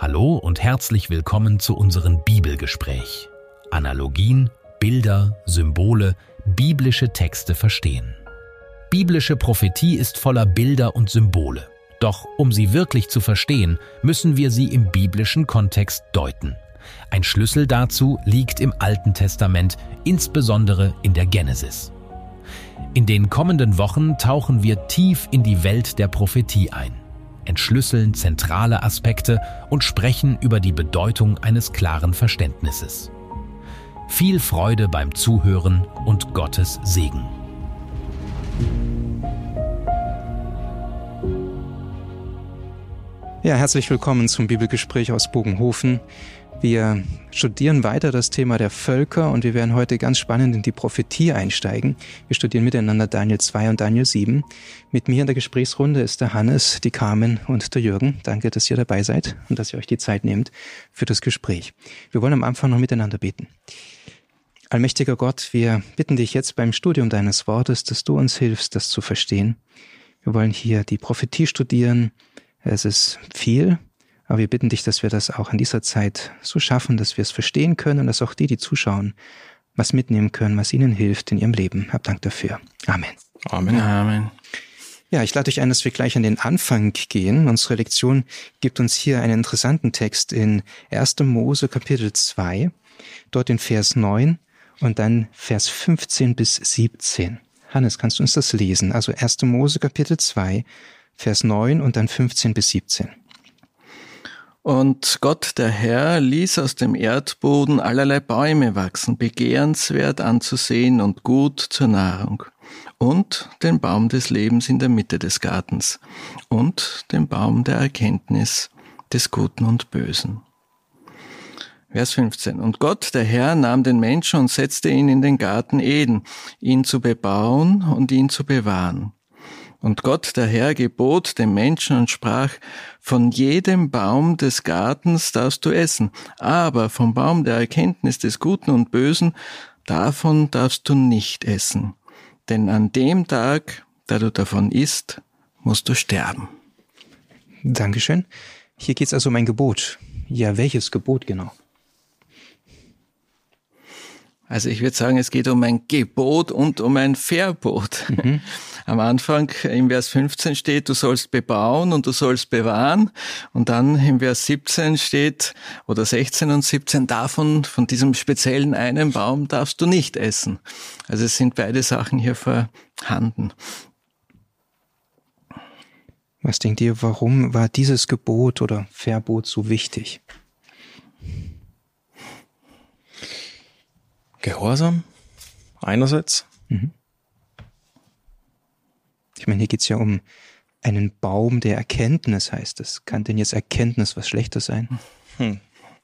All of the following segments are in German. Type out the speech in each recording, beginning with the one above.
Hallo und herzlich willkommen zu unserem Bibelgespräch. Analogien, Bilder, Symbole, biblische Texte verstehen. Biblische Prophetie ist voller Bilder und Symbole. Doch um sie wirklich zu verstehen, müssen wir sie im biblischen Kontext deuten. Ein Schlüssel dazu liegt im Alten Testament, insbesondere in der Genesis. In den kommenden Wochen tauchen wir tief in die Welt der Prophetie ein, entschlüsseln zentrale Aspekte und sprechen über die Bedeutung eines klaren Verständnisses. Viel Freude beim Zuhören und Gottes Segen. Ja, herzlich willkommen zum Bibelgespräch aus Bogenhofen. Wir studieren weiter das Thema der Völker und wir werden heute ganz spannend in die Prophetie einsteigen. Wir studieren miteinander Daniel 2 und Daniel 7. Mit mir in der Gesprächsrunde ist der Hannes, die Carmen und der Jürgen. Danke, dass ihr dabei seid und dass ihr euch die Zeit nehmt für das Gespräch. Wir wollen am Anfang noch miteinander beten. Allmächtiger Gott, wir bitten dich jetzt beim Studium deines Wortes, dass du uns hilfst, das zu verstehen. Wir wollen hier die Prophetie studieren. Es ist viel, aber wir bitten dich, dass wir das auch in dieser Zeit so schaffen, dass wir es verstehen können und dass auch die zuschauen, was mitnehmen können, was ihnen hilft in ihrem Leben. Hab Dank dafür. Amen. Amen. Amen. Ja, ich lade euch ein, dass wir gleich an den Anfang gehen. Unsere Lektion gibt uns hier einen interessanten Text in 1. Mose Kapitel 2, dort in Vers 9 und dann Vers 15 bis 17. Hannes, kannst du uns das lesen? Also 1. Mose Kapitel 2, Vers 9 und dann 15 bis 17. Und Gott, der Herr, ließ aus dem Erdboden allerlei Bäume wachsen, begehrenswert anzusehen und gut zur Nahrung, und den Baum des Lebens in der Mitte des Gartens und den Baum der Erkenntnis des Guten und Bösen. Vers 15. Und Gott, der Herr, nahm den Menschen und setzte ihn in den Garten Eden, ihn zu bebauen und ihn zu bewahren. Und Gott, der Herr, gebot dem Menschen und sprach, von jedem Baum des Gartens darfst du essen, aber vom Baum der Erkenntnis des Guten und Bösen, davon darfst du nicht essen. Denn an dem Tag, da du davon isst, musst du sterben. Dankeschön. Hier geht es also um ein Gebot. Ja, welches Gebot genau? Also ich würde sagen, es geht um ein Gebot und um ein Verbot. Am Anfang im Vers 15 steht, du sollst bebauen und du sollst bewahren. Und dann im Vers 17 steht, oder 16 und 17, von diesem speziellen einen Baum darfst du nicht essen. Also es sind beide Sachen hier vorhanden. Was denkt ihr, warum war dieses Gebot oder Verbot so wichtig? Gehorsam, einerseits. Ich meine, hier geht es ja um einen Baum der Erkenntnis, heißt es. Kann denn jetzt Erkenntnis was Schlechtes sein? Ja,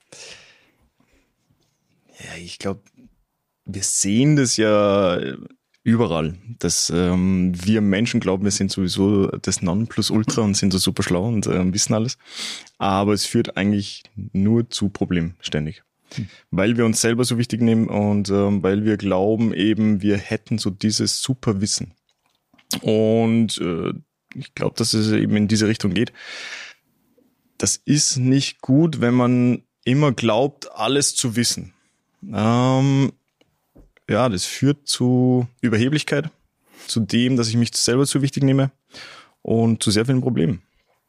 ich glaube, wir sehen das ja überall, dass wir Menschen glauben, wir sind sowieso das Nonplusultra und sind so super schlau und wissen alles. Aber es führt eigentlich nur zu Problemen ständig. Weil wir uns selber so wichtig nehmen und weil wir glauben eben, wir hätten so dieses super Wissen. Und ich glaube, dass es eben in diese Richtung geht. Das ist nicht gut, wenn man immer glaubt, alles zu wissen. Ja, das führt zu Überheblichkeit, zu dem, dass ich mich selber zu wichtig nehme und zu sehr vielen Problemen.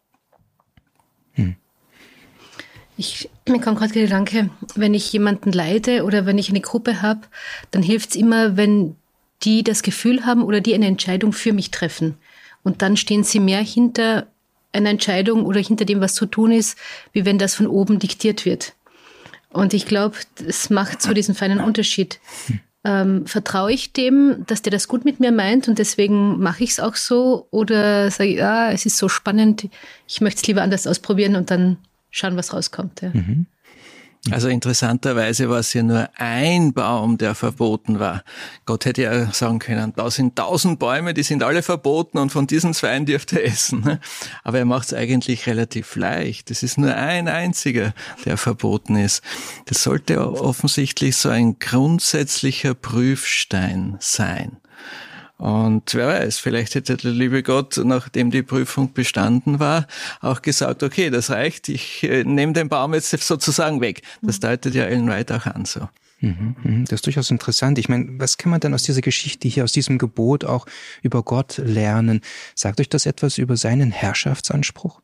Mir kommt gerade der Gedanke, wenn ich jemanden leite oder wenn ich eine Gruppe habe, dann hilft es immer, wenn die das Gefühl haben oder die eine Entscheidung für mich treffen. Und dann stehen sie mehr hinter einer Entscheidung oder hinter dem, was zu tun ist, wie wenn das von oben diktiert wird. Und ich glaube, das macht so diesen feinen Unterschied. Vertraue ich dem, dass der das gut mit mir meint und deswegen mache ich es auch so? Oder sage ich, es ist so spannend, ich möchte es lieber anders ausprobieren und dann schauen, was rauskommt. Ja. Also interessanterweise war es ja nur ein Baum, der verboten war. Gott hätte ja sagen können, da sind 1000 Bäume, die sind alle verboten und von diesen 2 dürft ihr essen. Aber er macht es eigentlich relativ leicht. Es ist nur ein einziger, der verboten ist. Das sollte offensichtlich so ein grundsätzlicher Prüfstein sein. Und wer weiß, vielleicht hätte der liebe Gott, nachdem die Prüfung bestanden war, auch gesagt, okay, das reicht, ich nehme den Baum jetzt sozusagen weg. Das deutet ja Ellen White auch an so. Das ist durchaus interessant. Ich meine, was kann man denn aus dieser Geschichte hier, aus diesem Gebot auch über Gott lernen? Sagt euch das etwas über seinen Herrschaftsanspruch?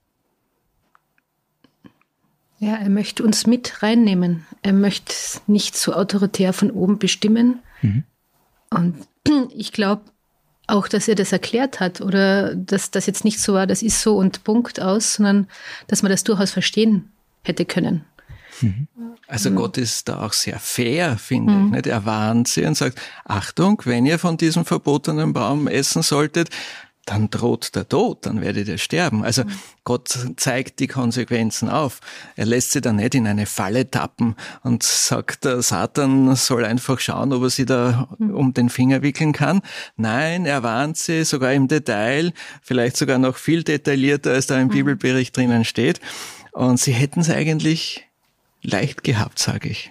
Ja, er möchte uns mit reinnehmen. Er möchte nicht so autoritär von oben bestimmen. Und ich glaube auch, dass er das erklärt hat oder dass das jetzt nicht so war, das ist so und Punkt aus, sondern dass man das durchaus verstehen hätte können. Also Gott ist da auch sehr fair, finde ich. Nicht? Er warnt sie und sagt, Achtung, wenn ihr von diesem verbotenen Baum essen solltet, dann droht der Tod, dann werdet ihr sterben. Also Gott zeigt die Konsequenzen auf. Er lässt sie dann nicht in eine Falle tappen und sagt, der Satan soll einfach schauen, ob er sie da um den Finger wickeln kann. Nein, er warnt sie sogar im Detail, vielleicht sogar noch viel detaillierter, als da im Bibelbericht drinnen steht. Und sie hätten es eigentlich leicht gehabt, sage ich.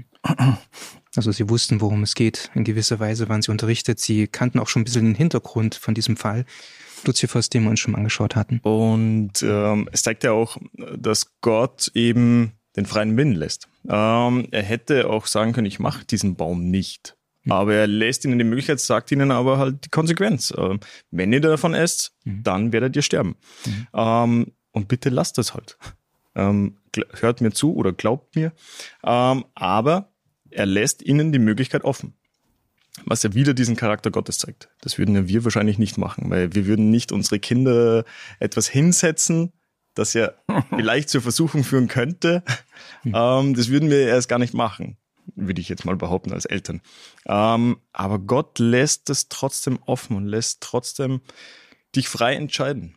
Also sie wussten, worum es geht. In gewisser Weise waren sie unterrichtet. Sie kannten auch schon ein bisschen den Hintergrund von diesem Fall. Luziphos, den wir uns schon mal angeschaut hatten. Und es zeigt ja auch, dass Gott eben den freien Willen lässt. Er hätte auch sagen können, ich mache diesen Baum nicht. Aber er lässt ihnen die Möglichkeit, sagt ihnen aber halt die Konsequenz. Wenn ihr davon esst, dann werdet ihr sterben. Und bitte lasst das halt. Hört mir zu oder glaubt mir. Aber er lässt ihnen die Möglichkeit offen. Was ja wieder diesen Charakter Gottes zeigt. Das würden ja wir wahrscheinlich nicht machen, weil wir würden nicht unsere Kinder etwas hinsetzen, das ja vielleicht zur Versuchung führen könnte. Das würden wir erst gar nicht machen, würde ich jetzt mal behaupten als Eltern. Aber Gott lässt es trotzdem offen und lässt trotzdem dich frei entscheiden.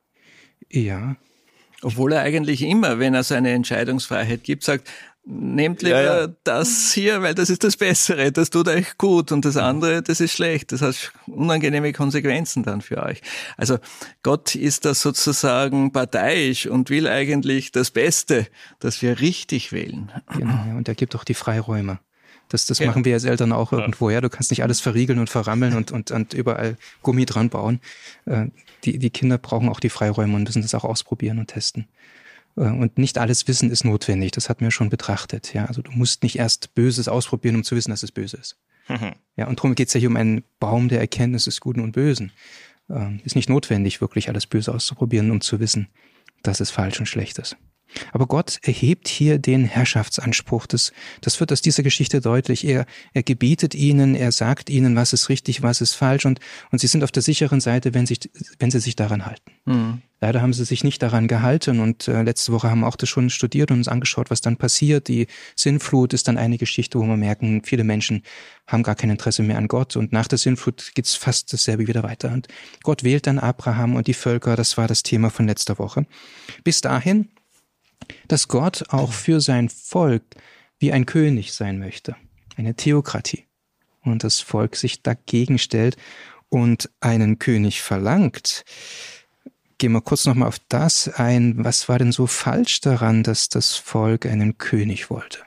Ja. Obwohl er eigentlich immer, wenn er seine Entscheidungsfreiheit gibt, sagt, nehmt lieber das hier, weil das ist das Bessere, das tut euch gut und das andere, das ist schlecht, das hat unangenehme Konsequenzen dann für euch. Also Gott ist da sozusagen parteiisch und will eigentlich das Beste, dass wir richtig wählen. Genau, ja, und er gibt auch die Freiräume. Das machen wir als Eltern auch irgendwo. Ja, du kannst nicht alles verriegeln und verrammeln und überall Gummi dran bauen. Die Kinder brauchen auch die Freiräume und müssen das auch ausprobieren und testen. Und nicht alles Wissen ist notwendig. Das hatten wir schon betrachtet. Ja, also du musst nicht erst Böses ausprobieren, um zu wissen, dass es böse ist. Ja, und darum geht es ja hier um einen Baum der Erkenntnis des Guten und Bösen. Ist nicht notwendig, wirklich alles Böse auszuprobieren, um zu wissen, dass es falsch und schlecht ist. Aber Gott erhebt hier den Herrschaftsanspruch. Das wird aus dieser Geschichte deutlich. Er gebietet ihnen, er sagt ihnen, was ist richtig, was ist falsch und sie sind auf der sicheren Seite, wenn sie sich daran halten. Leider haben sie sich nicht daran gehalten und letzte Woche haben wir auch das schon studiert und uns angeschaut, was dann passiert. Die Sintflut ist dann eine Geschichte, wo wir merken, viele Menschen haben gar kein Interesse mehr an Gott und nach der Sintflut geht's fast dasselbe wieder weiter. Und Gott wählt dann Abraham und die Völker, das war das Thema von letzter Woche. Bis dahin, dass Gott auch für sein Volk wie ein König sein möchte, eine Theokratie. Und das Volk sich dagegen stellt und einen König verlangt. Gehen wir kurz nochmal auf das ein. Was war denn so falsch daran, dass das Volk einen König wollte?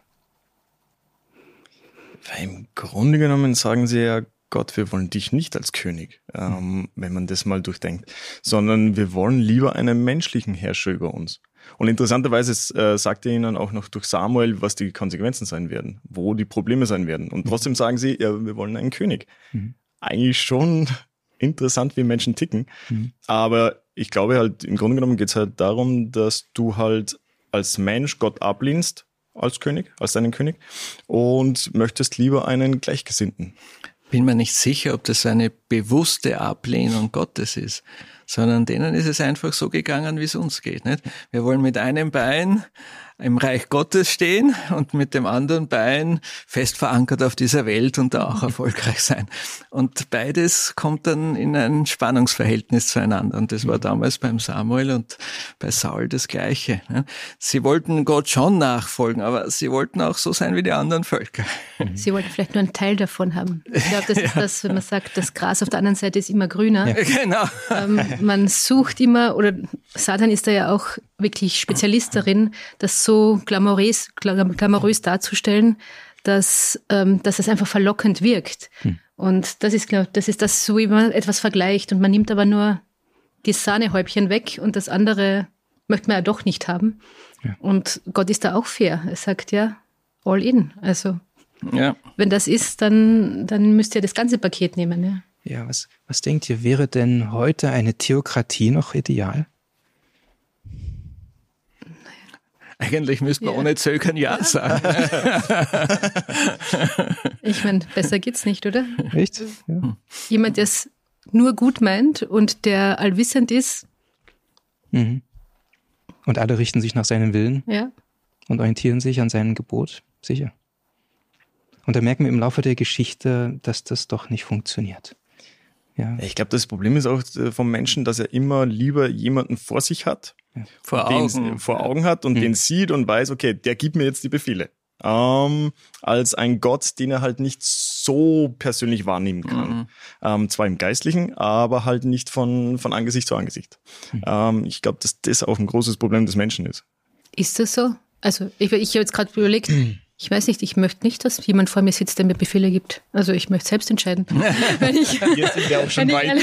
Weil im Grunde genommen sagen sie ja, Gott, wir wollen dich nicht als König, wenn man das mal durchdenkt, sondern wir wollen lieber einen menschlichen Herrscher über uns. Und interessanterweise sagt er ihnen auch noch durch Samuel, was die Konsequenzen sein werden, wo die Probleme sein werden. Und trotzdem sagen sie, ja, wir wollen einen König. Eigentlich schon interessant, wie Menschen ticken. Aber ich glaube halt, im Grunde genommen geht es halt darum, dass du halt als Mensch Gott ablehnst als König, als deinen König und möchtest lieber einen Gleichgesinnten. Bin mir nicht sicher, ob das eine bewusste Ablehnung Gottes ist, sondern denen ist es einfach so gegangen, wie es uns geht, nicht? Wir wollen mit einem Bein im Reich Gottes stehen und mit dem anderen Bein fest verankert auf dieser Welt und da auch erfolgreich sein. Und beides kommt dann in ein Spannungsverhältnis zueinander. Und das war damals beim Samuel und bei Saul das Gleiche. Sie wollten Gott schon nachfolgen, aber sie wollten auch so sein wie die anderen Völker. Sie wollten vielleicht nur einen Teil davon haben. Ich glaube, das ist das, wenn man sagt, das Gras auf der anderen Seite ist immer grüner. Ja. Genau. Man sucht immer, oder Satan ist da ja auch wirklich Spezialist darin, das so glamourös darzustellen, dass es einfach verlockend wirkt. Und das ist, glaube ich, das ist das, so wie man etwas vergleicht und man nimmt aber nur die Sahnehäubchen weg und das andere möchte man ja doch nicht haben. Ja. Und Gott ist da auch fair. Er sagt ja, all in. Also wenn das ist, dann müsst ihr das ganze Paket nehmen. Ja, ja, was denkt ihr, wäre denn heute eine Theokratie noch ideal? Eigentlich müsste man ohne Zögern ja sagen. Ich meine, besser geht's nicht, oder? Echt? Ja. Jemand, der es nur gut meint und der allwissend ist. Mhm. Und alle richten sich nach seinem Willen und orientieren sich an seinem Gebot, sicher. Und da merken wir im Laufe der Geschichte, dass das doch nicht funktioniert. Ja. Ich glaube, das Problem ist auch vom Menschen, dass er immer lieber jemanden vor sich hat, vor Augen hat und den sieht und weiß, okay, der gibt mir jetzt die Befehle. Als ein Gott, den er halt nicht so persönlich wahrnehmen kann. Zwar im Geistlichen, aber halt nicht von Angesicht zu Angesicht. Ich glaube, dass das auch ein großes Problem des Menschen ist. Ist das so? Also ich habe jetzt gerade überlegt, ich weiß nicht, ich möchte nicht, dass jemand vor mir sitzt, der mir Befehle gibt. Also ich möchte selbst entscheiden. Jetzt sind wir auch schon weit.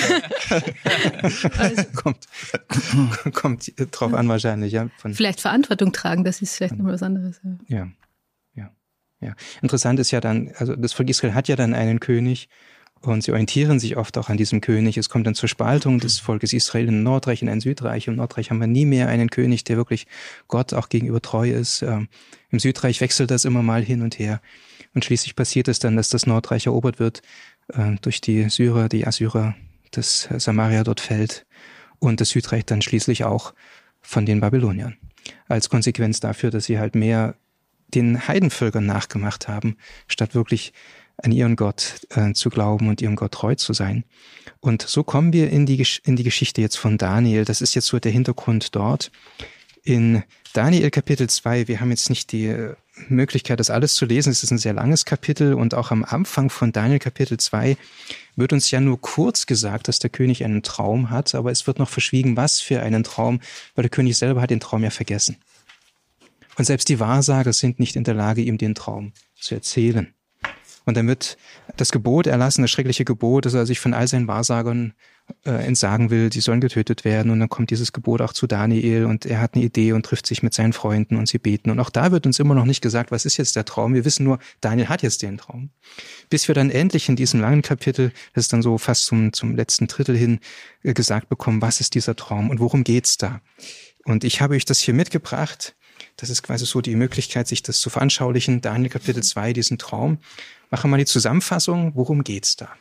Kommt drauf an wahrscheinlich. Ja, vielleicht Verantwortung tragen, das ist vielleicht noch was anderes. Ja. Interessant ist ja dann, also das Volk Israel hat ja dann einen König und sie orientieren sich oft auch an diesem König. Es kommt dann zur Spaltung des Volkes Israel in ein Nordreich, in ein Südreich. Im Nordreich haben wir nie mehr einen König, der wirklich Gott auch gegenüber treu ist. Im Südreich wechselt das immer mal hin und her. Und schließlich passiert es dann, dass das Nordreich erobert wird durch die Syrer, die Assyrer, das Samaria dort fällt und das Südreich dann schließlich auch von den Babyloniern. Als Konsequenz dafür, dass sie halt mehr den Heidenvölkern nachgemacht haben, statt wirklich an ihren Gott zu glauben und ihrem Gott treu zu sein. Und so kommen wir in die Geschichte jetzt von Daniel. Das ist jetzt so der Hintergrund dort. In Daniel Kapitel 2, wir haben jetzt nicht die Möglichkeit, das alles zu lesen. Es ist ein sehr langes Kapitel und auch am Anfang von Daniel Kapitel 2 wird uns ja nur kurz gesagt, dass der König einen Traum hat, aber es wird noch verschwiegen, was für einen Traum, weil der König selber hat den Traum ja vergessen. Und selbst die Wahrsager sind nicht in der Lage, ihm den Traum zu erzählen. Und dann wird das Gebot erlassen, das schreckliche Gebot, dass er sich von all seinen Wahrsagern entsagen will, die sollen getötet werden. Und dann kommt dieses Gebot auch zu Daniel und er hat eine Idee und trifft sich mit seinen Freunden und sie beten. Und auch da wird uns immer noch nicht gesagt, was ist jetzt der Traum. Wir wissen nur, Daniel hat jetzt den Traum. Bis wir dann endlich in diesem langen Kapitel, das ist dann so fast zum letzten Drittel hin, gesagt bekommen, was ist dieser Traum und worum geht's da? Und ich habe euch das hier mitgebracht. Das ist quasi so die Möglichkeit, sich das zu veranschaulichen. Daniel Kapitel 2, diesen Traum. Machen wir mal die Zusammenfassung. Worum geht's da?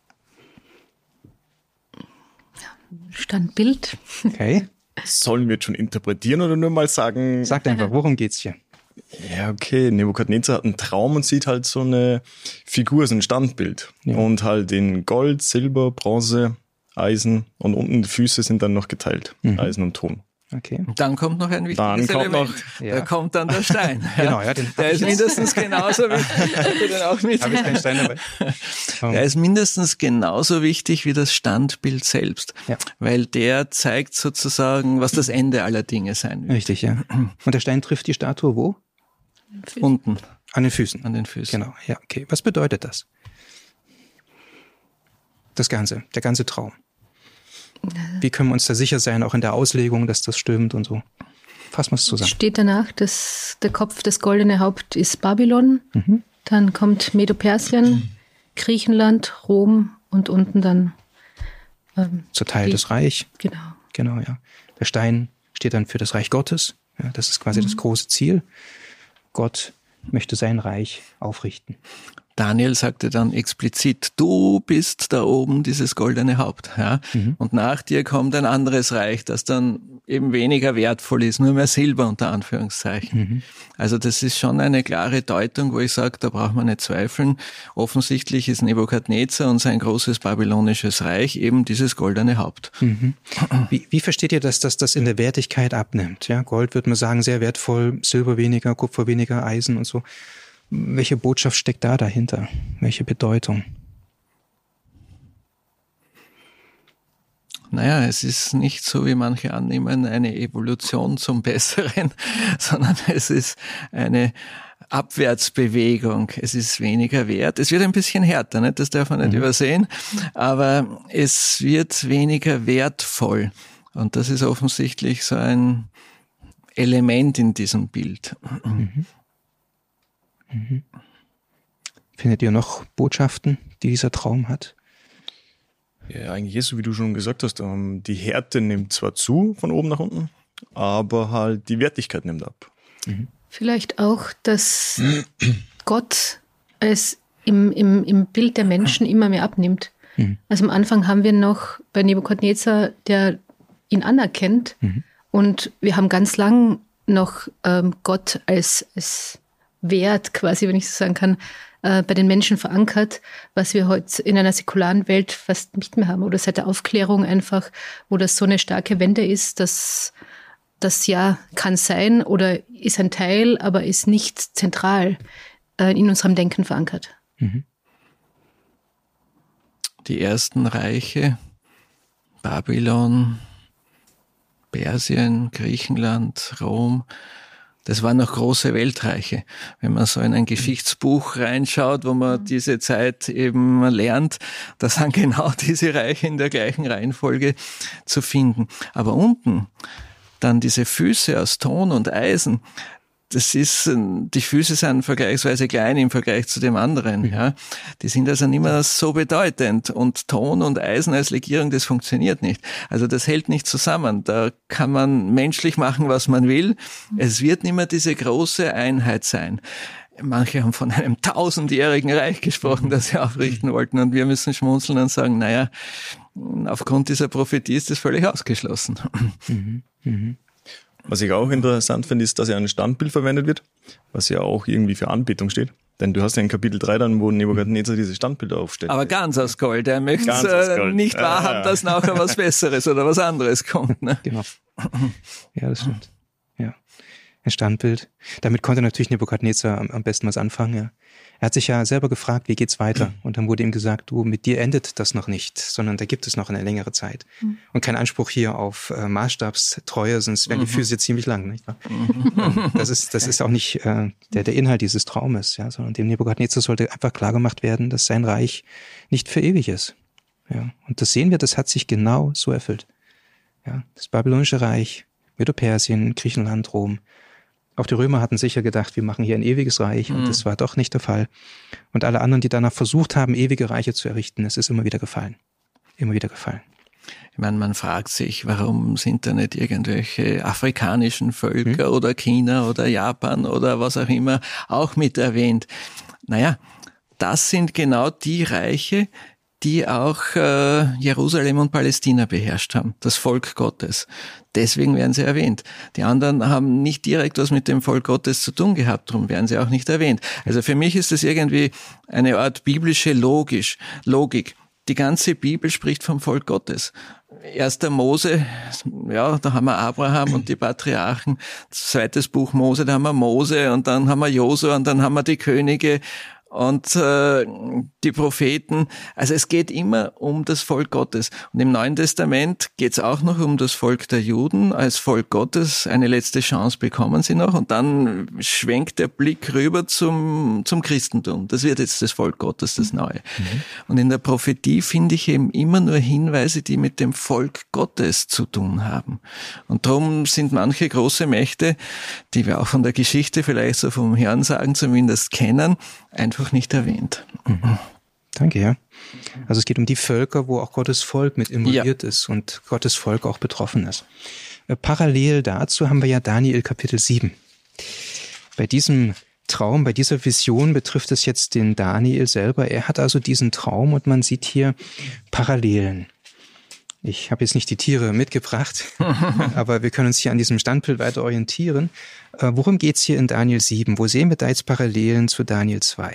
Standbild. Okay. Sollen wir jetzt schon interpretieren oder nur mal sagen? Sagt einfach, worum geht's hier? Ja, okay. Nebukadnezar hat einen Traum und sieht halt so eine Figur, so ein Standbild. Ja. Und halt in Gold, Silber, Bronze, Eisen und unten die Füße sind dann noch geteilt. Eisen und Ton. Okay. Dann kommt noch ein wichtiges Element. Da kommt dann der Stein. Genau, der ist mindestens genauso wichtig. Habe ich keinen Stein dabei? Der ist mindestens genauso wichtig wie das Standbild selbst. Ja. Weil der zeigt sozusagen, was das Ende aller Dinge sein wird. Richtig, ja. Und der Stein trifft die Statue wo? Unten. An den Füßen. An den Füßen. Genau, ja, okay. Was bedeutet das? Das Ganze, der ganze Traum. Wie können wir uns da sicher sein, auch in der Auslegung, dass das stimmt und so? Fassen wir es zusammen. Steht danach, dass der Kopf, das goldene Haupt ist Babylon. Dann kommt Medo-Persien, Griechenland, Rom und unten dann zur Teil des Reich. Genau, ja. Der Stein steht dann für das Reich Gottes. Ja, das ist quasi das große Ziel. Gott möchte sein Reich aufrichten. Daniel sagte dann explizit, du bist da oben dieses goldene Haupt. Ja? Und nach dir kommt ein anderes Reich, das dann eben weniger wertvoll ist, nur mehr Silber unter Anführungszeichen. Also das ist schon eine klare Deutung, wo ich sage, da braucht man nicht zweifeln. Offensichtlich ist Nebukadnezar und sein großes babylonisches Reich eben dieses goldene Haupt. Wie versteht ihr, dass das in der Wertigkeit abnimmt? Ja, Gold würde man sagen, sehr wertvoll, Silber weniger, Kupfer weniger, Eisen und so. Welche Botschaft steckt da dahinter? Welche Bedeutung? Naja, es ist nicht so, wie manche annehmen, eine Evolution zum Besseren, sondern es ist eine Abwärtsbewegung. Es ist weniger wert. Es wird ein bisschen härter, nicht? Das darf man nicht übersehen. Aber es wird weniger wertvoll. Und das ist offensichtlich so ein Element in diesem Bild. Findet ihr noch Botschaften, die dieser Traum hat? Ja, eigentlich ist so, wie du schon gesagt hast, die Härte nimmt zwar zu von oben nach unten, aber halt die Wertigkeit nimmt ab. Vielleicht auch, dass Gott es im Bild der Menschen immer mehr abnimmt. Also am Anfang haben wir noch bei Nebukadnezar, der ihn anerkennt, und wir haben ganz lang noch Gott als Wert, quasi, wenn ich so sagen kann, bei den Menschen verankert, was wir heute in einer säkularen Welt fast nicht mehr haben. Oder seit der Aufklärung einfach, wo das so eine starke Wende ist, dass das ja kann sein oder ist ein Teil, aber ist nicht zentral in unserem Denken verankert. Die ersten Reiche, Babylon, Persien, Griechenland, Rom, das waren noch große Weltreiche. Wenn man so in ein Geschichtsbuch reinschaut, wo man diese Zeit eben lernt, da sind genau diese Reiche in der gleichen Reihenfolge zu finden. Aber unten dann diese Füße aus Ton und Eisen, die Füße sind vergleichsweise klein im Vergleich zu dem anderen, ja. Die sind also nicht mehr so bedeutend, und Ton und Eisen als Legierung, das funktioniert nicht. Also das hält nicht zusammen. Da kann man menschlich machen, was man will. Es wird nicht mehr diese große Einheit sein. Manche haben von einem 1000-jährigen Reich gesprochen, das sie aufrichten wollten, und wir müssen schmunzeln und sagen, naja, aufgrund dieser Prophetie ist das völlig ausgeschlossen. Was ich auch interessant finde, ist, dass ja ein Standbild verwendet wird, was ja auch irgendwie für Anbetung steht. Denn du hast ja in Kapitel 3 dann, wo Nebukadnezar diese Standbilder aufstellt. Aber ganz aus Gold. Er möchte nicht wahrhaben, dass nachher was Besseres oder was anderes kommt. Ne? Genau. Ja, das stimmt. Ja. Ein Standbild. Damit konnte natürlich Nebukadnezar am besten was anfangen. Ja. Er hat sich ja selber gefragt, wie geht's weiter? Und dann wurde ihm gesagt, du, mit dir endet das noch nicht, sondern da gibt es noch eine längere Zeit. Und kein Anspruch hier auf Maßstabstreue, sonst wären die Füße ziemlich lang, nicht wahr? Das ist auch nicht der Inhalt dieses Traumes, ja, sondern dem Nebukadnezar sollte einfach klar gemacht werden, dass sein Reich nicht für ewig ist. Ja. Und das sehen wir, das hat sich genau so erfüllt. Ja. Das babylonische Reich, Medo-Persien, Griechenland, Rom. Auch die Römer hatten sicher gedacht, wir machen hier ein ewiges Reich, und das war doch nicht der Fall. Und alle anderen, die danach versucht haben, ewige Reiche zu errichten, es ist immer wieder gefallen. Immer wieder gefallen. Ich meine, man fragt sich, warum sind da nicht irgendwelche afrikanischen Völker oder China oder Japan oder was auch immer auch mit erwähnt? Naja, das sind genau die Reiche, die auch Jerusalem und Palästina beherrscht haben, das Volk Gottes. Deswegen werden sie erwähnt. Die anderen haben nicht direkt was mit dem Volk Gottes zu tun gehabt, darum werden sie auch nicht erwähnt. Also für mich ist das irgendwie eine Art biblische Logik. Die ganze Bibel spricht vom Volk Gottes. 1. Mose, ja, da haben wir Abraham und die Patriarchen. 2. Buch Mose, da haben wir Mose, und dann haben wir Josua, und dann haben wir die Könige und die Propheten. Also es geht immer um das Volk Gottes. Und im Neuen Testament geht es auch noch um das Volk der Juden als Volk Gottes. Eine letzte Chance bekommen sie noch, und dann schwenkt der Blick rüber zum Christentum. Das wird jetzt das Volk Gottes, das Neue. Und in der Prophetie finde ich eben immer nur Hinweise, die mit dem Volk Gottes zu tun haben. Und darum sind manche große Mächte, die wir auch von der Geschichte vielleicht so vom Hörensagen zumindest kennen, einfach nicht erwähnt. Danke, ja. Also es geht um die Völker, wo auch Gottes Volk mit involviert ist und Gottes Volk auch betroffen ist. Parallel dazu haben wir ja Daniel Kapitel 7. Bei diesem Traum, bei dieser Vision betrifft es jetzt den Daniel selber. Er hat also diesen Traum, und man sieht hier Parallelen. Ich habe jetzt nicht die Tiere mitgebracht, aber wir können uns hier an diesem Standbild weiter orientieren. Worum geht's hier in Daniel 7? Wo sehen wir da jetzt Parallelen zu Daniel 2?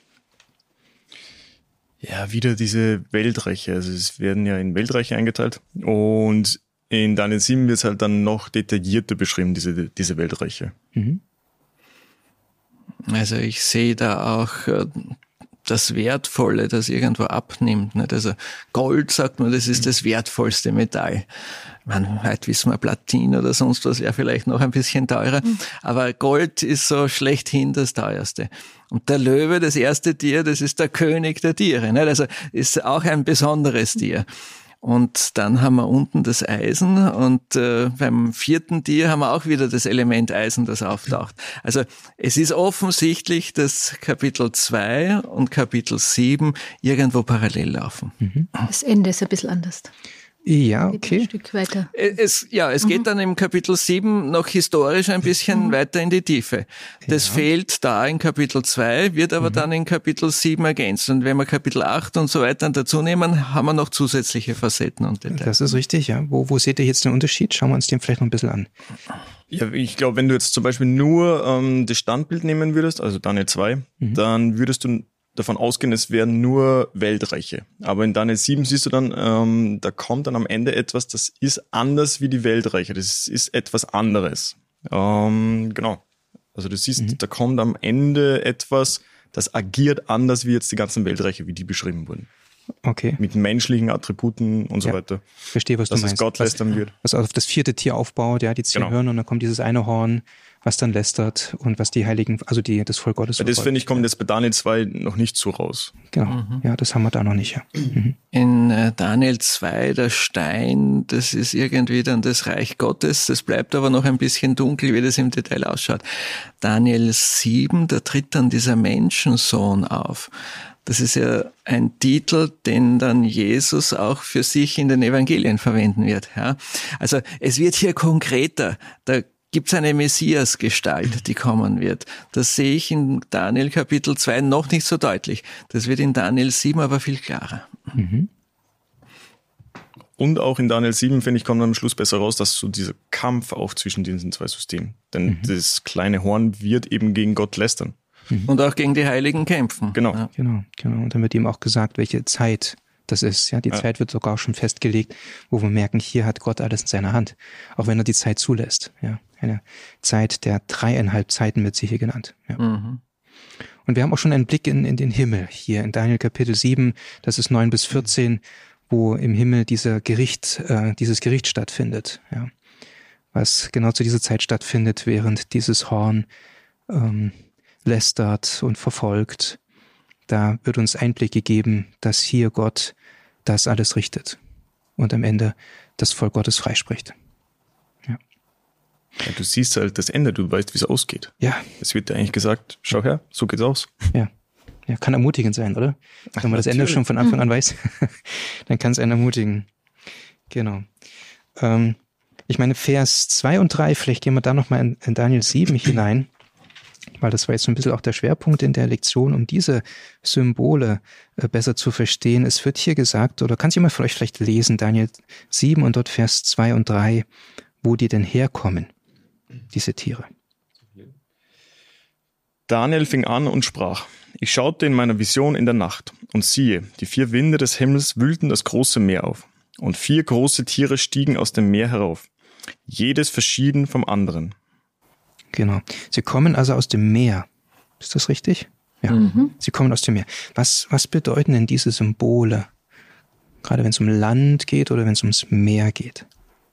Ja, wieder diese Weltreiche. Also es werden ja in Weltreiche eingeteilt. Und in Daniel 7 wird es halt dann noch detaillierter beschrieben, diese Weltreiche. Also ich sehe da auch das Wertvolle, das irgendwo abnimmt. Nicht? Also Gold, sagt man, das ist das wertvollste Metall. Ich meine, heute wissen wir, Platin oder sonst was wäre vielleicht noch ein bisschen teurer, aber Gold ist so schlechthin das teuerste. Und der Löwe, das erste Tier, das ist der König der Tiere. Nicht? Also ist auch ein besonderes Tier. Und dann haben wir unten das Eisen und beim 4. Tier haben wir auch wieder das Element Eisen, das auftaucht. Also es ist offensichtlich, dass Kapitel 2 und Kapitel 7 irgendwo parallel laufen. Das Ende ist ein bisschen anders. Ja, okay. Ein Stück weiter. Es geht dann im Kapitel 7 noch historisch ein bisschen weiter in die Tiefe. Das fehlt da in Kapitel 2, wird aber dann in Kapitel 7 ergänzt. Und wenn wir Kapitel 8 und so weiter dazu nehmen, haben wir noch zusätzliche Facetten und Details. Das ist richtig, ja. Wo seht ihr jetzt den Unterschied? Schauen wir uns den vielleicht noch ein bisschen an. Ja, ich glaube, wenn du jetzt zum Beispiel nur das Standbild nehmen würdest, also Daniel 2, dann würdest du davon ausgehen, es wären nur Weltreiche. Aber in Daniel 7 siehst du dann, da kommt dann am Ende etwas, das ist anders wie die Weltreiche. Das ist etwas anderes. Genau. Also du siehst, da kommt am Ende etwas, das agiert anders wie jetzt die ganzen Weltreiche, wie die beschrieben wurden. Okay. Mit menschlichen Attributen und so weiter. Verstehe, was du meinst. Dass es Gott lästern wird. Was auf das 4. Tier aufbaut, ja, die 10 Hörner, und dann kommt dieses eine Horn, was dann lästert und was die Heiligen, also das Volk Gottes. Das finde ich, kommt jetzt bei Daniel 2 noch nicht so raus. Genau, ja, das haben wir da noch nicht. Ja. In Daniel 2, der Stein, das ist irgendwie dann das Reich Gottes, das bleibt aber noch ein bisschen dunkel, wie das im Detail ausschaut. Daniel 7, da tritt dann dieser Menschensohn auf. Das ist ja ein Titel, den dann Jesus auch für sich in den Evangelien verwenden wird. Ja? Also es wird hier konkreter. Da gibt's eine Messias-Gestalt, die kommen wird. Das sehe ich in Daniel Kapitel 2 noch nicht so deutlich. Das wird in Daniel 7 aber viel klarer. Und auch in Daniel 7, finde ich, kommt am Schluss besser raus, dass so dieser Kampf auch zwischen diesen zwei Systemen. Denn das kleine Horn wird eben gegen Gott lästern. Und auch gegen die Heiligen kämpfen. Genau. Ja. Genau. Und dann wird ihm auch gesagt, welche Zeit das ist. Ja, die Zeit wird sogar auch schon festgelegt, wo wir merken, hier hat Gott alles in seiner Hand. Auch wenn er die Zeit zulässt. Ja, eine Zeit der 3,5 Zeiten wird sie hier genannt. Ja. Und wir haben auch schon einen Blick in den Himmel hier in Daniel Kapitel 7, das ist 9 bis 14, wo im Himmel dieses Gericht stattfindet. Ja. Was genau zu dieser Zeit stattfindet, während dieses Horn lästert und verfolgt. Da wird uns Einblick gegeben, dass hier Gott das alles richtet und am Ende das Volk Gottes freispricht. Ja. Ja, du siehst halt das Ende, du weißt, wie es ausgeht. Ja. Es wird dir eigentlich gesagt, schau her, so geht's aus. Ja, kann ermutigend sein, oder? Wenn man das Ende schon von Anfang an weiß, dann kann es einen ermutigen. Genau. Ich meine, Vers 2 und 3, vielleicht gehen wir da nochmal in Daniel 7 hinein, weil das war jetzt so ein bisschen auch der Schwerpunkt in der Lektion, um diese Symbole besser zu verstehen. Es wird hier gesagt, oder kannst du mal von euch vielleicht lesen, Daniel 7 und dort Vers 2 und 3, wo die denn herkommen, diese Tiere. Daniel fing an und sprach: Ich schaute in meiner Vision in der Nacht, und siehe, die 4 Winde des Himmels wühlten das große Meer auf, und 4 große Tiere stiegen aus dem Meer herauf, jedes verschieden vom anderen. Genau. Sie kommen also aus dem Meer. Ist das richtig? Ja. Sie kommen aus dem Meer. Was bedeuten denn diese Symbole? Gerade wenn es um Land geht oder wenn es ums Meer geht?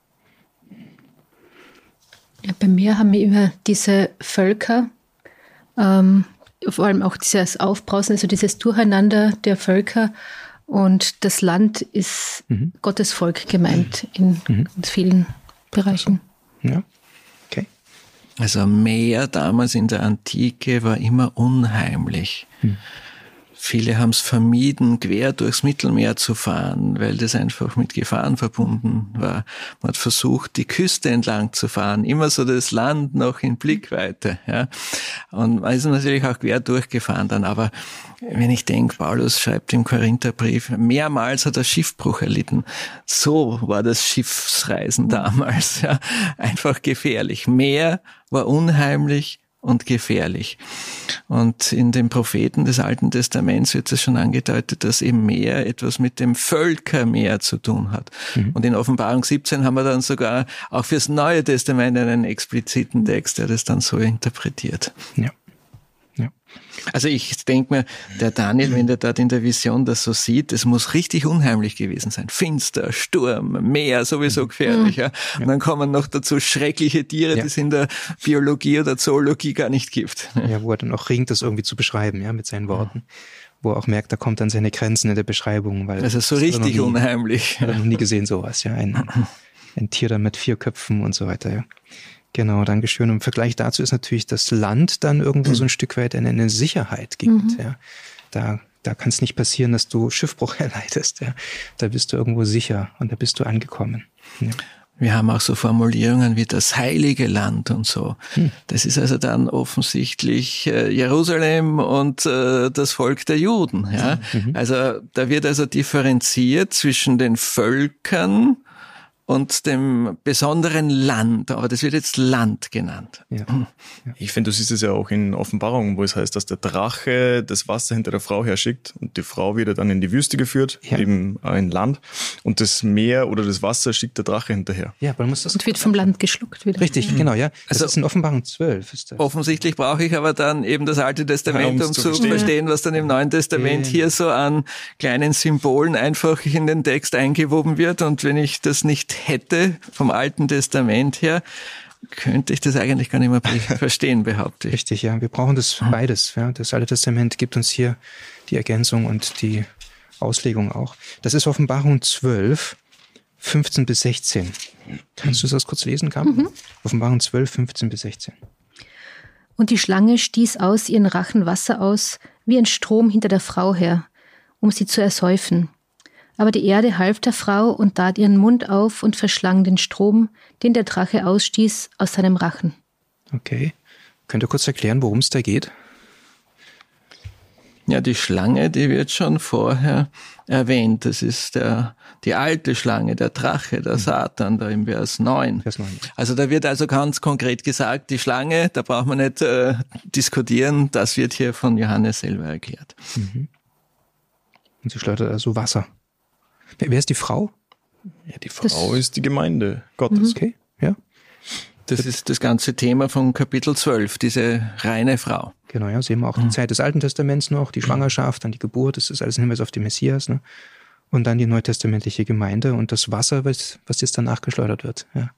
Ja, beim Meer haben wir immer diese Völker, vor allem auch dieses Aufbrausen, also dieses Durcheinander der Völker. Und das Land ist Gottes Volk gemeint in vielen Bereichen. Ja. Okay. Also Meer damals in der Antike war immer unheimlich. Viele haben es vermieden, quer durchs Mittelmeer zu fahren, weil das einfach mit Gefahren verbunden war. Man hat versucht, die Küste entlang zu fahren, immer so das Land noch in Blickweite. Ja. Und man ist natürlich auch quer durchgefahren dann. Aber wenn ich denke, Paulus schreibt im Korintherbrief, mehrmals hat er Schiffbruch erlitten. So war das Schiffsreisen damals. Ja. Einfach gefährlich. Meer war unheimlich und gefährlich. Und in den Propheten des Alten Testaments wird es schon angedeutet, dass eben Meer etwas mit dem Völkermeer zu tun hat. Und in Offenbarung 17 haben wir dann sogar auch fürs Neue Testament einen expliziten Text, der das dann so interpretiert. Ja. Ja. Also ich denke mir, der Daniel, wenn der dort in der Vision das so sieht, es muss richtig unheimlich gewesen sein. Finster, Sturm, Meer, sowieso gefährlich. Ja. Und dann kommen noch dazu schreckliche Tiere, die es in der Biologie oder Zoologie gar nicht gibt. Ja, wo er dann auch ringt, das irgendwie zu beschreiben, ja, mit seinen Worten. Wo er auch merkt, da kommt dann seine Grenzen in der Beschreibung. Weil also so richtig unheimlich. Hat er noch nie gesehen sowas, ja. Ein Tier dann mit 4 Köpfen und so weiter, ja. Genau, Dankeschön. Und im Vergleich dazu ist natürlich das Land dann irgendwo so ein Stück weit eine Sicherheit gibt. Ja. Da kann es nicht passieren, dass du Schiffbruch erleidest. Ja. Da bist du irgendwo sicher und da bist du angekommen. Ja. Wir haben auch so Formulierungen wie das heilige Land und so. Das ist also dann offensichtlich Jerusalem und das Volk der Juden. Ja. Also da wird also differenziert zwischen den Völkern und dem besonderen Land, aber das wird jetzt Land genannt. Ja. Ich finde, du siehst es ja auch in Offenbarungen, wo es heißt, dass der Drache das Wasser hinter der Frau herschickt und die Frau wird dann in die Wüste geführt, eben ein Land, und das Meer oder das Wasser schickt der Drache hinterher. Ja, aber man muss das und wird vom Land geschluckt wieder. Richtig, genau, ja. Das ist in Offenbarung 12. Ist das. Offensichtlich brauche ich aber dann eben das Alte Testament, um zu verstehen, was dann im Neuen Testament hier so an kleinen Symbolen einfach in den Text eingewoben wird. Und wenn ich das nicht hätte vom Alten Testament her, könnte ich das eigentlich gar nicht mehr verstehen, behaupte ich. Richtig, ja. Wir brauchen das beides. Ja. Das Alte Testament gibt uns hier die Ergänzung und die Auslegung auch. Das ist Offenbarung 12, 15 bis 16. Kannst du das kurz lesen, Carmen? Offenbarung 12, 15 bis 16. Und die Schlange stieß aus ihren Rachen Wasser aus, wie ein Strom hinter der Frau her, um sie zu ersäufen. Aber die Erde half der Frau und tat ihren Mund auf und verschlang den Strom, den der Drache ausstieß, aus seinem Rachen. Okay. Könnt ihr kurz erklären, worum es da geht? Ja, die Schlange, die wird schon vorher erwähnt. Das ist die alte Schlange, der Drache, der Satan, da im Vers 9. Vers 9. Also da wird also ganz konkret gesagt, die Schlange, da braucht man nicht diskutieren, das wird hier von Johannes selber erklärt. Und sie schleudert also Wasser. Wer ist die Frau? Ja, die Frau ist die Gemeinde Gottes. Okay, ja. Das ist das ganze Thema von Kapitel 12, diese reine Frau. Genau, ja, sehen wir auch die Zeit des Alten Testaments noch, die Schwangerschaft, dann die Geburt, das ist alles ein Hinweis auf den Messias, ne? Und dann die neutestamentliche Gemeinde und das Wasser, was jetzt danach geschleudert wird. Ja,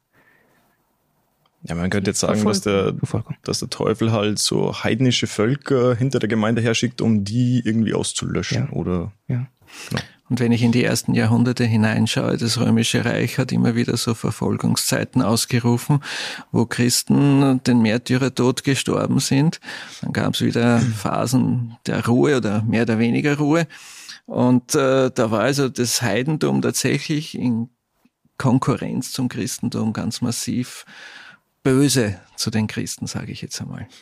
Ja, man könnte jetzt sagen, dass der Teufel halt so heidnische Völker hinter der Gemeinde herschickt, um die irgendwie auszulöschen, oder? Ja. Genau. Und wenn ich in die ersten Jahrhunderte hineinschaue, das Römische Reich hat immer wieder so Verfolgungszeiten ausgerufen, wo Christen den Märtyrertod gestorben sind. Dann gab es wieder Phasen der Ruhe oder mehr oder weniger Ruhe. Und da war also das Heidentum tatsächlich in Konkurrenz zum Christentum ganz massiv böse zu den Christen, sage ich jetzt einmal.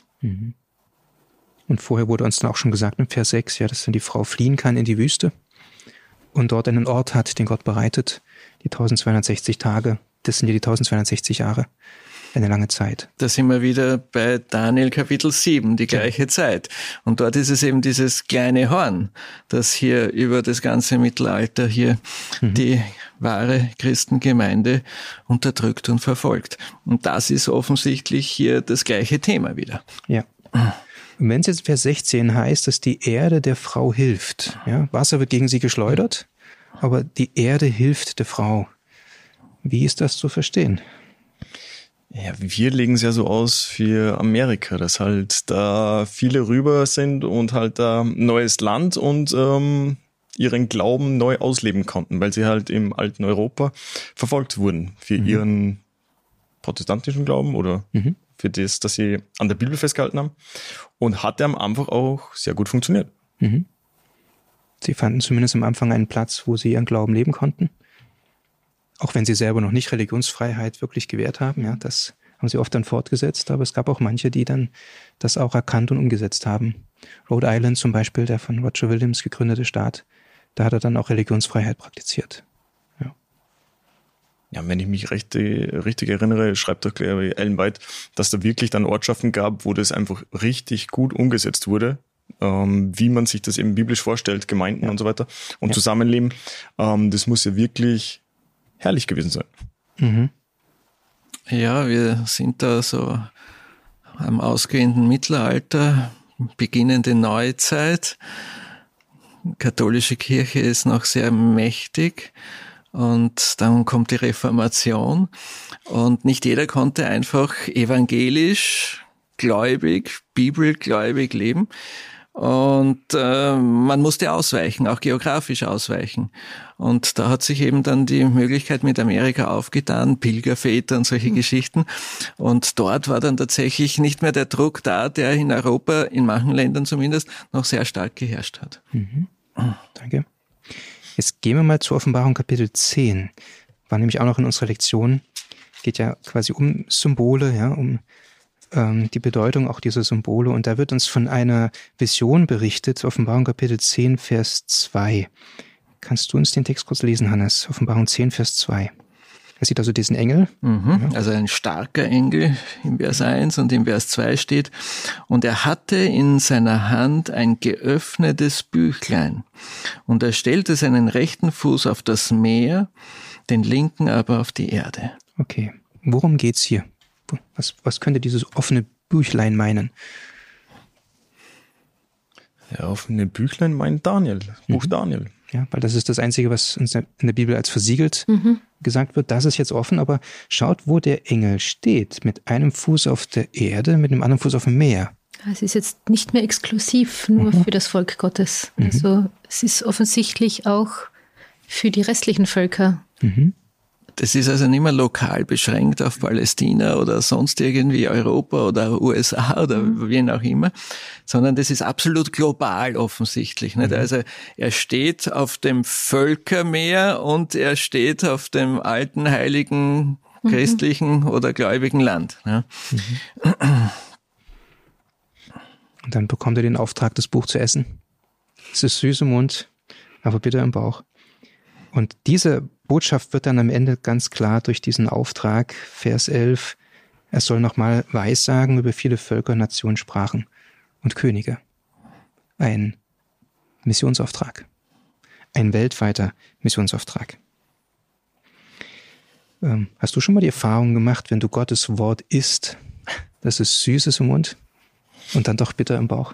Und vorher wurde uns dann auch schon gesagt im Vers 6, ja, dass dann die Frau fliehen kann in die Wüste und dort einen Ort hat, den Gott bereitet, die 1260 Tage, das sind ja die 1260 Jahre, eine lange Zeit. Da sind wir wieder bei Daniel Kapitel 7, die gleiche Zeit. Und dort ist es eben dieses kleine Horn, das hier über das ganze Mittelalter hier die wahre Christengemeinde unterdrückt und verfolgt. Und das ist offensichtlich hier das gleiche Thema wieder. Ja. Und wenn es jetzt Vers 16 heißt, dass die Erde der Frau hilft, ja, Wasser wird gegen sie geschleudert, aber die Erde hilft der Frau. Wie ist das zu verstehen? Ja, wir legen es ja so aus für Amerika, dass halt da viele rüber sind und halt da neues Land und ihren Glauben neu ausleben konnten, weil sie halt im alten Europa verfolgt wurden für ihren protestantischen Glauben oder für das, dass sie an der Bibel festgehalten haben, und hat am Anfang auch sehr gut funktioniert. Sie fanden zumindest am Anfang einen Platz, wo sie ihren Glauben leben konnten. Auch wenn sie selber noch nicht Religionsfreiheit wirklich gewährt haben, ja, das haben sie oft dann fortgesetzt, aber es gab auch manche, die dann das auch erkannt und umgesetzt haben. Rhode Island zum Beispiel, der von Roger Williams gegründete Staat, da hat er dann auch Religionsfreiheit praktiziert. Ja, wenn ich mich richtig erinnere, schreibt doch Ellen White, dass da wirklich dann Ortschaften gab, wo das einfach richtig gut umgesetzt wurde, wie man sich das eben biblisch vorstellt, Gemeinden und so weiter und Zusammenleben. Das muss ja wirklich herrlich gewesen sein. Ja, wir sind da so am ausgehenden Mittelalter, beginnende Neuzeit. Die katholische Kirche ist noch sehr mächtig. Und dann kommt die Reformation. Und nicht jeder konnte einfach evangelisch, gläubig, bibelgläubig leben. Und man musste ausweichen, auch geografisch ausweichen. Und da hat sich eben dann die Möglichkeit mit Amerika aufgetan, Pilgerväter und solche Geschichten. Und dort war dann tatsächlich nicht mehr der Druck da, der in Europa, in manchen Ländern zumindest, noch sehr stark geherrscht hat. Danke. Jetzt gehen wir mal zur Offenbarung Kapitel 10. War nämlich auch noch in unserer Lektion. Geht ja quasi um Symbole, ja, um die Bedeutung auch dieser Symbole. Und da wird uns von einer Vision berichtet, Offenbarung Kapitel 10, Vers 2. Kannst du uns den Text kurz lesen, Hannes? Offenbarung 10, Vers 2. Er sieht also diesen Engel. Also ein starker Engel im Vers 1 und im Vers 2 steht, und er hatte in seiner Hand ein geöffnetes Büchlein. Und er stellte seinen rechten Fuß auf das Meer, den linken aber auf die Erde. Okay, worum geht's hier? Was könnte dieses offene Büchlein meinen? Ja, offene Büchlein meint Daniel, Buch Daniel. Ja, weil das ist das Einzige, was uns in der Bibel als versiegelt gesagt wird. Das ist jetzt offen, aber schaut, wo der Engel steht. Mit einem Fuß auf der Erde, mit dem anderen Fuß auf dem Meer. Es ist jetzt nicht mehr exklusiv nur für das Volk Gottes. Also es ist offensichtlich auch für die restlichen Völker. Das ist also nicht mehr lokal beschränkt auf Palästina oder sonst irgendwie Europa oder USA oder wen auch immer, sondern das ist absolut global offensichtlich. Nicht? Also er steht auf dem Völkermeer und er steht auf dem alten, heiligen, christlichen oder gläubigen Land. Ja. Und dann bekommt er den Auftrag, das Buch zu essen. Es ist süß im Mund, aber bitter im Bauch. Und diese Botschaft wird dann am Ende ganz klar durch diesen Auftrag, Vers 11, er soll nochmal Weissagen über viele Völker, Nationen, Sprachen und Könige. Ein Missionsauftrag. Ein weltweiter Missionsauftrag. Hast du schon mal die Erfahrung gemacht, wenn du Gottes Wort isst, dass es süß ist im Mund und dann doch bitter im Bauch?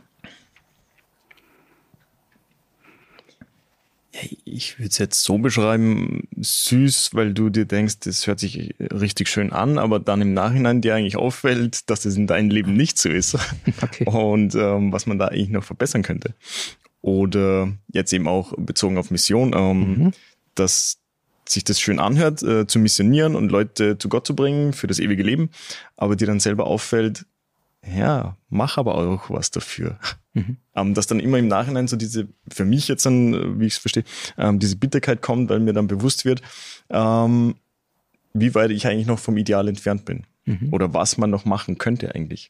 Ich würde es jetzt so beschreiben, süß, weil du dir denkst, das hört sich richtig schön an, aber dann im Nachhinein dir eigentlich auffällt, dass das in deinem Leben nicht so ist. Okay. Und was man da eigentlich noch verbessern könnte. Oder jetzt eben auch bezogen auf Mission, dass sich das schön anhört, zu missionieren und Leute zu Gott zu bringen für das ewige Leben, aber dir dann selber auffällt, ja, mach aber auch was dafür. Dass dann immer im Nachhinein so diese, für mich jetzt dann, wie ich es verstehe, diese Bitterkeit kommt, weil mir dann bewusst wird, wie weit ich eigentlich noch vom Ideal entfernt bin. Oder was man noch machen könnte eigentlich.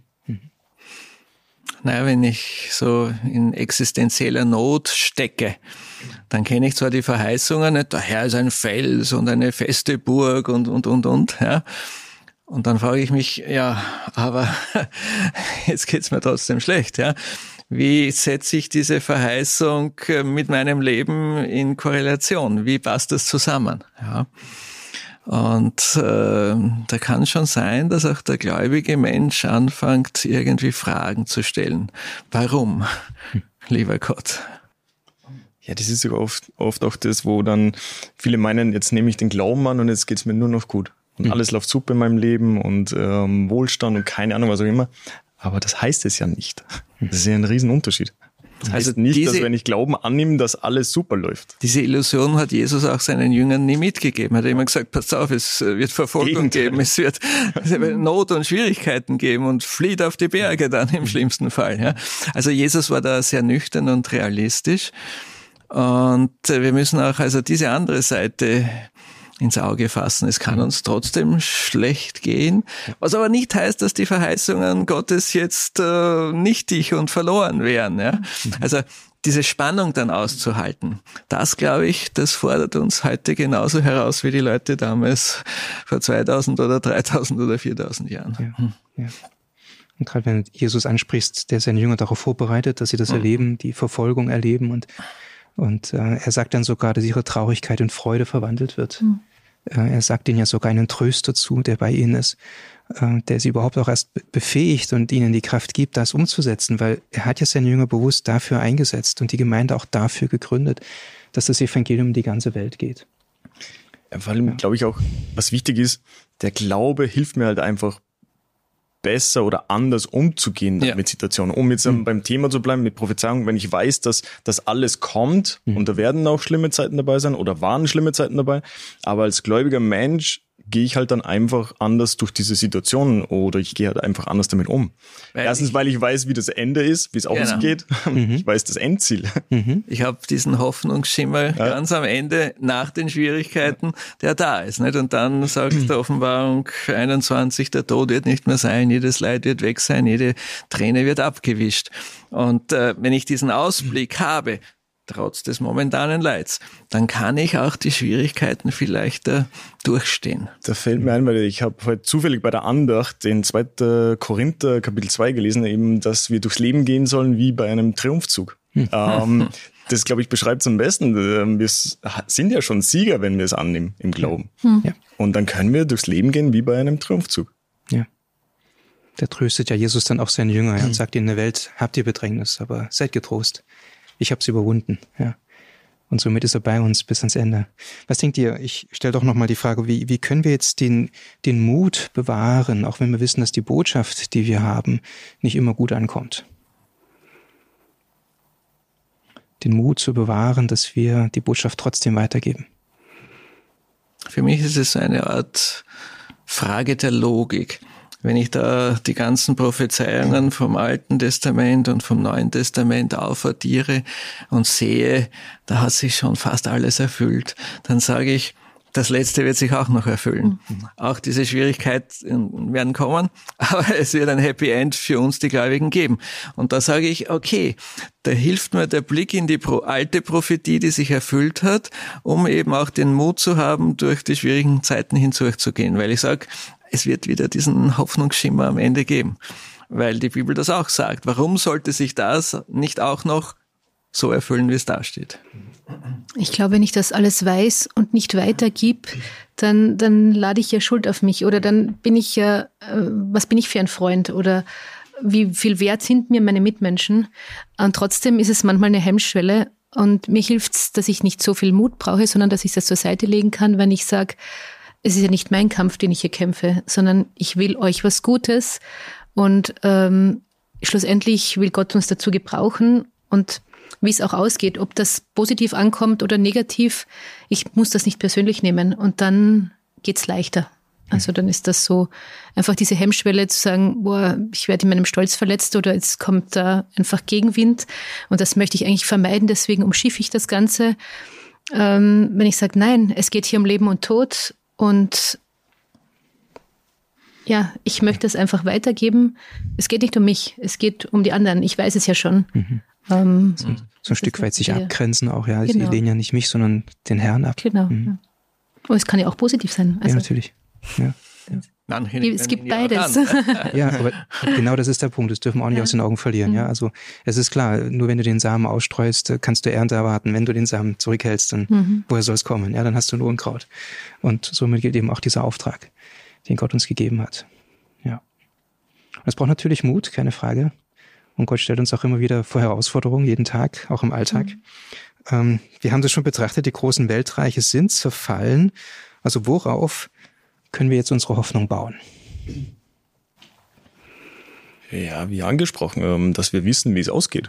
Naja, wenn ich so in existenzieller Not stecke, dann kenne ich zwar die Verheißungen, nicht? Der Herr ist ein Fels und eine feste Burg und, ja. Und dann frage ich mich, ja, aber jetzt geht's mir trotzdem schlecht, ja. Wie setze ich diese Verheißung mit meinem Leben in Korrelation? Wie passt das zusammen? Ja. Und da kann schon sein, dass auch der gläubige Mensch anfängt, irgendwie Fragen zu stellen. Warum, lieber Gott? Ja, das ist ja oft auch das, wo dann viele meinen, jetzt nehme ich den Glauben an und jetzt geht's mir nur noch gut. Und alles läuft super in meinem Leben und Wohlstand und keine Ahnung, was auch immer. Aber das heißt es ja nicht. Das ist ja ein Riesenunterschied. Das heißt nicht, dass wenn ich Glauben annehme, dass alles super läuft. Diese Illusion hat Jesus auch seinen Jüngern nie mitgegeben. Er hat immer gesagt, pass auf, es wird Verfolgung geben, es wird Not und Schwierigkeiten geben und flieht auf die Berge dann im schlimmsten Fall. Ja. Also Jesus war da sehr nüchtern und realistisch. Und wir müssen auch also diese andere Seite ins Auge fassen. Es kann uns trotzdem schlecht gehen, was aber nicht heißt, dass die Verheißungen Gottes jetzt nichtig und verloren wären. Ja? Also diese Spannung dann auszuhalten, das, glaube ich, das fordert uns heute genauso heraus wie die Leute damals vor 2000 oder 3000 oder 4000 Jahren. Ja. Und gerade wenn du Jesus ansprichst, der seine Jünger darauf vorbereitet, dass sie das erleben, die Verfolgung erleben und er sagt dann sogar, dass ihre Traurigkeit in Freude verwandelt wird. Er sagt ihnen ja sogar einen Tröster zu, der bei ihnen ist, der sie überhaupt auch erst befähigt und ihnen die Kraft gibt, das umzusetzen, weil er hat ja seine Jünger bewusst dafür eingesetzt und die Gemeinde auch dafür gegründet, dass das Evangelium in die ganze Welt geht. Ja, vor allem glaube ich auch, was wichtig ist, der Glaube hilft mir halt einfach besser oder anders umzugehen mit Situationen. Um jetzt beim Thema zu bleiben, mit Prophezeiung, wenn ich weiß, dass das alles kommt und da werden auch schlimme Zeiten dabei sein oder waren schlimme Zeiten dabei, aber als gläubiger Mensch gehe ich halt dann einfach anders durch diese Situation oder ich gehe halt einfach anders damit um. Erstens, weil ich weiß, wie das Ende ist, wie es ausgeht. Ich weiß das Endziel. Ich habe diesen Hoffnungsschimmer ganz am Ende nach den Schwierigkeiten, der da ist. Nicht? Und dann sagt der Offenbarung 21, der Tod wird nicht mehr sein, jedes Leid wird weg sein, jede Träne wird abgewischt. Und wenn ich diesen Ausblick habe, trotz des momentanen Leids, dann kann ich auch die Schwierigkeiten viel leichter durchstehen. Da fällt mir ein, weil ich habe heute zufällig bei der Andacht den 2. Korinther Kapitel 2 gelesen, eben, dass wir durchs Leben gehen sollen wie bei einem Triumphzug. Das, glaube ich, beschreibt es am besten. Wir sind ja schon Sieger, wenn wir es annehmen im Glauben. Ja. Und dann können wir durchs Leben gehen wie bei einem Triumphzug. Ja. Da tröstet ja Jesus dann auch seine Jünger und sagt, in der Welt habt ihr Bedrängnis, aber seid getrost. Ich habe es überwunden, ja. Und somit ist er bei uns bis ans Ende. Was denkt ihr? Ich stelle doch nochmal die Frage, wie können wir jetzt den Mut bewahren, auch wenn wir wissen, dass die Botschaft, die wir haben, nicht immer gut ankommt? Den Mut zu bewahren, dass wir die Botschaft trotzdem weitergeben. Für mich ist es eine Art Frage der Logik. Wenn ich da die ganzen Prophezeiungen vom Alten Testament und vom Neuen Testament aufaddiere und sehe, da hat sich schon fast alles erfüllt, dann sage ich, das Letzte wird sich auch noch erfüllen. Auch diese Schwierigkeiten werden kommen, aber es wird ein Happy End für uns, die Gläubigen, geben. Und da sage ich, okay, da hilft mir der Blick in die alte Prophetie, die sich erfüllt hat, um eben auch den Mut zu haben, durch die schwierigen Zeiten hindurchzugehen. Weil ich sage, es wird wieder diesen Hoffnungsschimmer am Ende geben, weil die Bibel das auch sagt. Warum sollte sich das nicht auch noch so erfüllen, wie es da steht? Ich glaube, wenn ich das alles weiß und nicht weitergib, dann lade ich ja Schuld auf mich oder dann bin ich ja, was bin ich für ein Freund oder wie viel wert sind mir meine Mitmenschen? Und trotzdem ist es manchmal eine Hemmschwelle und mir hilft's, dass ich nicht so viel Mut brauche, sondern dass ich das zur Seite legen kann, wenn ich sage, es ist ja nicht mein Kampf, den ich hier kämpfe, sondern ich will euch was Gutes und schlussendlich will Gott uns dazu gebrauchen und wie es auch ausgeht, ob das positiv ankommt oder negativ, ich muss das nicht persönlich nehmen und dann geht's leichter. Also dann ist das so einfach diese Hemmschwelle zu sagen, boah, ich werde in meinem Stolz verletzt oder jetzt kommt da einfach Gegenwind und das möchte ich eigentlich vermeiden, deswegen umschiffe ich das Ganze. Wenn ich sage, nein, es geht hier um Leben und Tod und ja, ich möchte es einfach weitergeben. Es geht nicht um mich, es geht um die anderen. Ich weiß es ja schon. So ein Stück weit sich abgrenzen auch, ja. Genau. Sie lehnen ja nicht mich, sondern den Herrn ab. Genau. Ja. Und es kann ja auch positiv sein. Also, ja, natürlich. Ja. Es gibt beides. Ja, aber genau das ist der Punkt. Das dürfen wir auch nicht aus den Augen verlieren. Ja, also es ist klar, nur wenn du den Samen ausstreust, kannst du Ernte erwarten. Wenn du den Samen zurückhältst, dann woher soll es kommen? Ja, dann hast du nur Unkraut. Und somit gilt eben auch dieser Auftrag, den Gott uns gegeben hat. Ja. Und es braucht natürlich Mut, keine Frage. Und Gott stellt uns auch immer wieder vor Herausforderungen, jeden Tag, auch im Alltag. Wir haben das schon betrachtet, die großen Weltreiche sind zerfallen. Also worauf können wir jetzt unsere Hoffnung bauen? Ja, wie angesprochen, dass wir wissen, wie es ausgeht.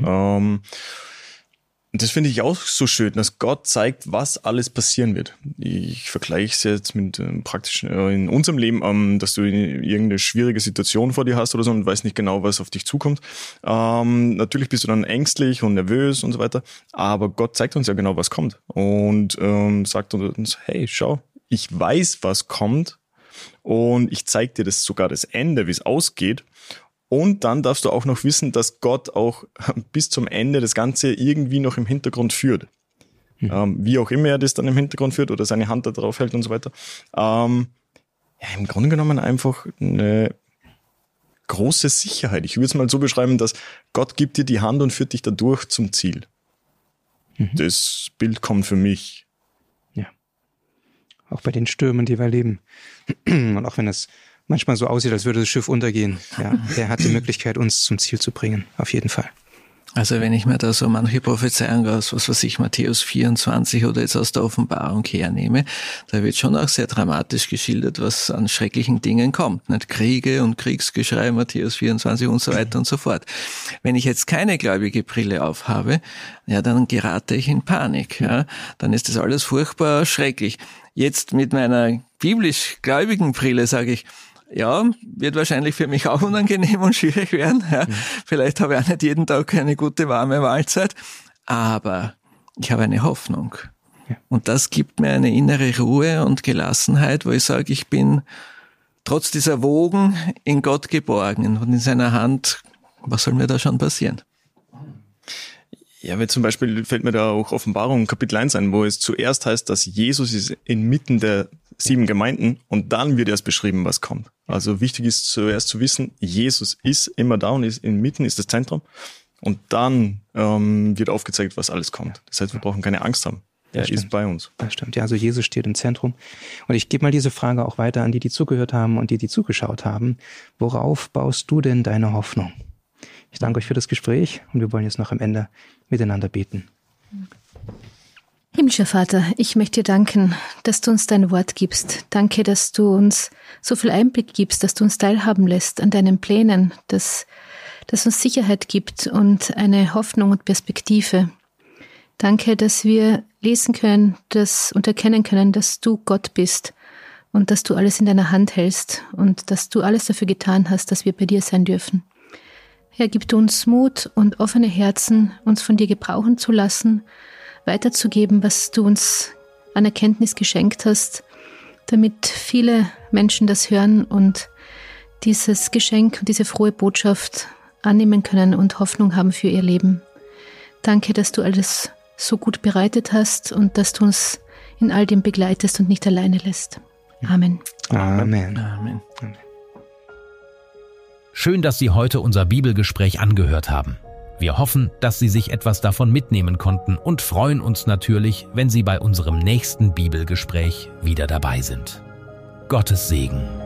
Und das finde ich auch so schön, dass Gott zeigt, was alles passieren wird. Ich vergleiche es jetzt mit praktisch in unserem Leben, dass du irgendeine schwierige Situation vor dir hast oder so und weißt nicht genau, was auf dich zukommt. Natürlich bist du dann ängstlich und nervös und so weiter, aber Gott zeigt uns ja genau, was kommt und sagt uns, hey, schau, ich weiß, was kommt und ich zeige dir sogar das Ende, wie es ausgeht. Und dann darfst du auch noch wissen, dass Gott auch bis zum Ende das Ganze irgendwie noch im Hintergrund führt. Wie auch immer er das dann im Hintergrund führt oder seine Hand da drauf hält und so weiter. Ja, im Grunde genommen einfach eine große Sicherheit. Ich würde es mal so beschreiben, dass Gott gibt dir die Hand und führt dich dadurch zum Ziel. Das Bild kommt für mich. Ja. auch bei den Stürmen, die wir erleben. Und auch wenn es manchmal so aussieht, als würde das Schiff untergehen, ja, er hat die Möglichkeit, uns zum Ziel zu bringen, auf jeden Fall. Also wenn ich mir da so manche Prophezeiungen aus, was weiß ich, Matthäus 24 oder jetzt aus der Offenbarung hernehme, da wird schon auch sehr dramatisch geschildert, was an schrecklichen Dingen kommt. Nicht? Kriege und Kriegsgeschrei, Matthäus 24 und so weiter und so fort. Wenn ich jetzt keine gläubige Brille aufhabe, ja, dann gerate ich in Panik. Ja? Dann ist das alles furchtbar schrecklich. Jetzt mit meiner biblisch gläubigen Brille sage ich, ja, wird wahrscheinlich für mich auch unangenehm und schwierig werden. Ja. Vielleicht habe ich auch nicht jeden Tag eine gute, warme Mahlzeit, aber ich habe eine Hoffnung. Ja. Und das gibt mir eine innere Ruhe und Gelassenheit, wo ich sage, ich bin trotz dieser Wogen in Gott geborgen und in seiner Hand, was soll mir da schon passieren? Ja, weil zum Beispiel fällt mir da auch Offenbarung Kapitel 1 ein, wo es zuerst heißt, dass Jesus ist inmitten der 7 Gemeinden und dann wird erst beschrieben, was kommt. Also wichtig ist zuerst zu wissen, Jesus ist immer da und ist inmitten, ist das Zentrum und dann wird aufgezeigt, was alles kommt. Das heißt, wir brauchen keine Angst haben. Er ist bei uns. Das stimmt, ja, also Jesus steht im Zentrum. Und ich gebe mal diese Frage auch weiter an die, die zugehört haben und die zugeschaut haben. Worauf baust du denn deine Hoffnung? Ich danke euch für das Gespräch und wir wollen jetzt noch am Ende miteinander beten. Himmlischer Vater, ich möchte dir danken, dass du uns dein Wort gibst. Danke, dass du uns so viel Einblick gibst, dass du uns teilhaben lässt an deinen Plänen, dass uns Sicherheit gibt und eine Hoffnung und Perspektive. Danke, dass wir lesen können und erkennen können, dass du Gott bist und dass du alles in deiner Hand hältst und dass du alles dafür getan hast, dass wir bei dir sein dürfen. Herr, gib uns Mut und offene Herzen, uns von dir gebrauchen zu lassen, weiterzugeben, was du uns an Erkenntnis geschenkt hast, damit viele Menschen das hören und dieses Geschenk und diese frohe Botschaft annehmen können und Hoffnung haben für ihr Leben. Danke, dass du alles so gut bereitet hast und dass du uns in all dem begleitest und nicht alleine lässt. Amen. Amen. Amen. Amen. Schön, dass Sie heute unser Bibelgespräch angehört haben. Wir hoffen, dass Sie sich etwas davon mitnehmen konnten und freuen uns natürlich, wenn Sie bei unserem nächsten Bibelgespräch wieder dabei sind. Gottes Segen.